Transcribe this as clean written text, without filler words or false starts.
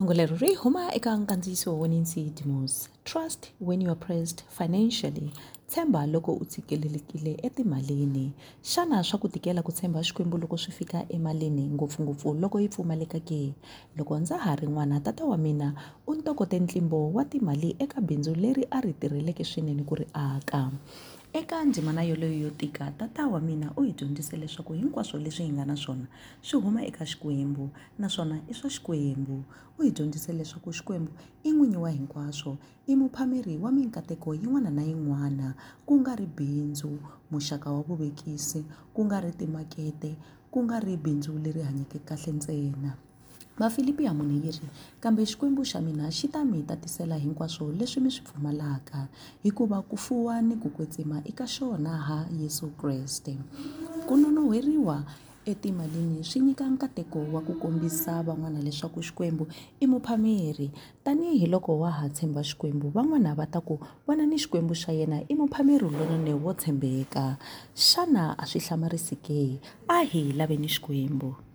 Hungu ri huma eka nkandziyiso wa Nancy Dimos. Trust when you are pressed financially. Tshemba loko u tshikelelekile etimhalini. Xana swa ku tikela ku tshemba Xikwembu loko swi fika emalini ngopfungopfu loko yi pfumaleka ke? Loko ndza ha ri n'wana, tata wa mina u ntokote ntlimbo wa timali eka bindzu leri a ri tirheleke swinene ku ri aka. Eka ndzimana yoleyo yo tika, tata wa mina u hi dyondzise leswaku hinkwaswo leswi hi nga na swona swi huma eka Xikwembu, naswona i swa Xikwembu. U hi dyondzise leswaku Xikwembu i n'winyi wa hinkwaswo, i muphameri wa minkateko yin'wana na yin'wana, ku nga ri bindzu, muxaka wa vuvekisi, ku nga ri timakete, ku nga ri bindzu leri hanyeke kahle ntsena. Mafilipi ya mune yi ri, kambe Xikwembu xa mina xi ta mi tatisela hinkwaswo leswi mi swi pfumalaka, hikuva ku fuwa ni ku kwetsima eka xona ha Yesu Kreste. Ku nonoheriwa etimalini swi nyika nkateko wa ku kombisa van'wana leswaku Xikwembu i muphameri. Tanihi loko wa ha tshemba Xikwembu, van'wana va ta ku vona ni Xikwembu xa yena i muphameri lonene wo tshembeka. Xana a swi hlamarisi ke? A hi laveni Xikwembu.